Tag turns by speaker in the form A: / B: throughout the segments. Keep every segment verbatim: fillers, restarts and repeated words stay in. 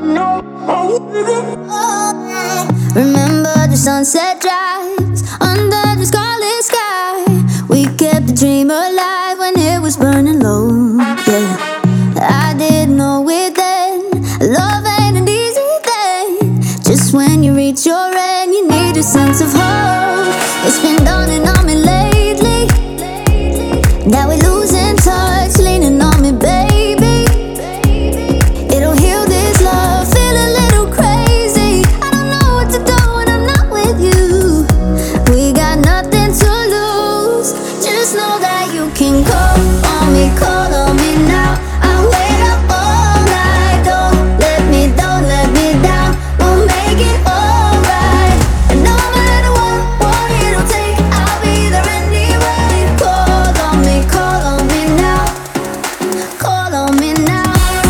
A: Remember the sunset drives under the scarlet sky. We kept the dream alive when it was burning low. Yeah, I didn't know it then. Love ain't an easy thing. Just when you reach your end, you need a sense of hope. It's been dawning on me lately that we're losing touch, leaning on me, baby. It'll heal this love, feel a little crazy. I don't know what to do when I'm not with you. We got nothing to lose. Just know that you can call on me, call on me now. I wait up all night. Don't let me, don't let me down. We'll make it alright. And no matter what, what it'll take, I'll be there anyway. Call on me, call on me now. Call on me now.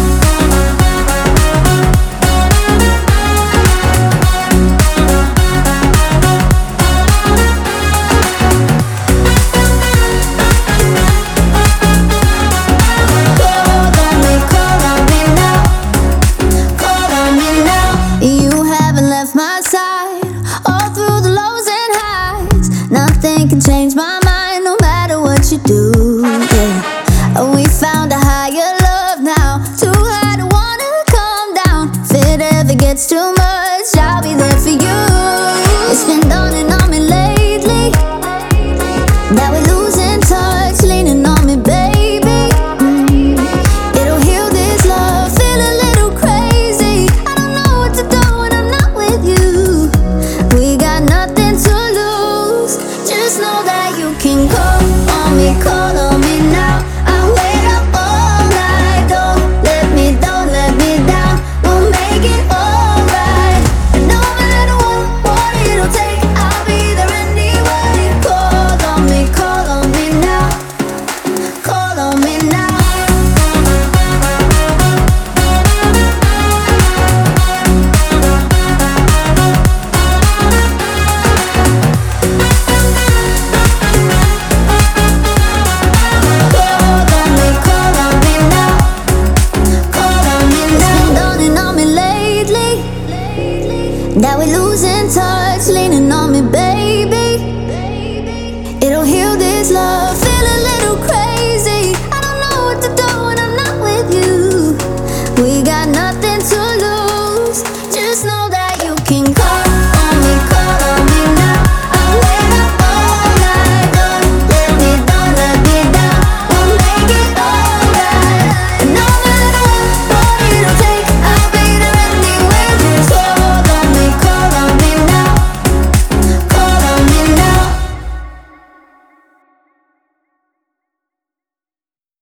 A: Nothing can change my mind, no matter what you do. Yeah. We found a higher love now, too high to wanna come down. If it ever gets too much, I'll be there for you. It's been dawning on me lately that we're losing touch, leaning on me, baby. Mm. It'll heal this love, feel a little crazy. I don't know what to do when I'm not with you. We got nothing to lose. Just know that you can call on me, call on me now. I wait up all night. Don't let me, don't let me down. We'll make it alright. And no matter what, what it'll take, I'll be there anyway. Call on me, call on me now. Call on me now. That we're losing touch.